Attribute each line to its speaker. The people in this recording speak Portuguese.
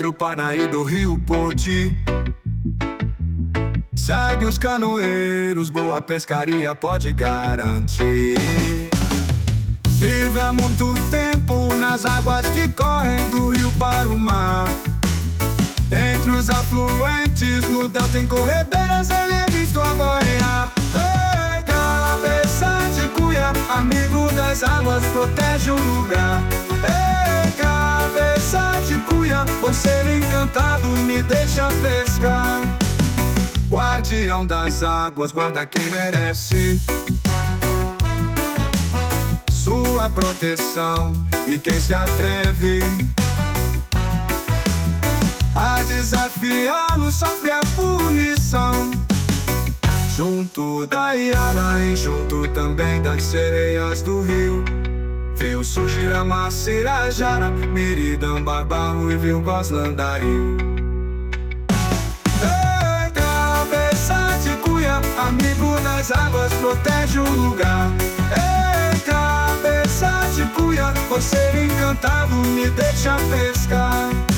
Speaker 1: entre o Paraná e do Rio Ponte. Segue os canoeiros, boa pescaria pode garantir. Vive há muito tempo nas águas que correm do rio para o mar. Entre os afluentes, no delta tem corredeiras, ele é visto a boiar. Ei, cabeça de cuia, amigo das águas, protege o lugar. Ei, cabeça de cuia, por ser encantado, me deixa pescar. Guardião das águas, guarda quem merece sua proteção, e quem se atreve a desafiá-lo sofre a punição. Junto da Iara e junto também das sereias do rio, viu surgir a Macirajara, Miridamba, Barro e viu Goslandarim. Ei, cabeça de cuia, amigo das águas, protege o lugar. Ei, cabeça de cuia, por ser encantado, me deixa pescar.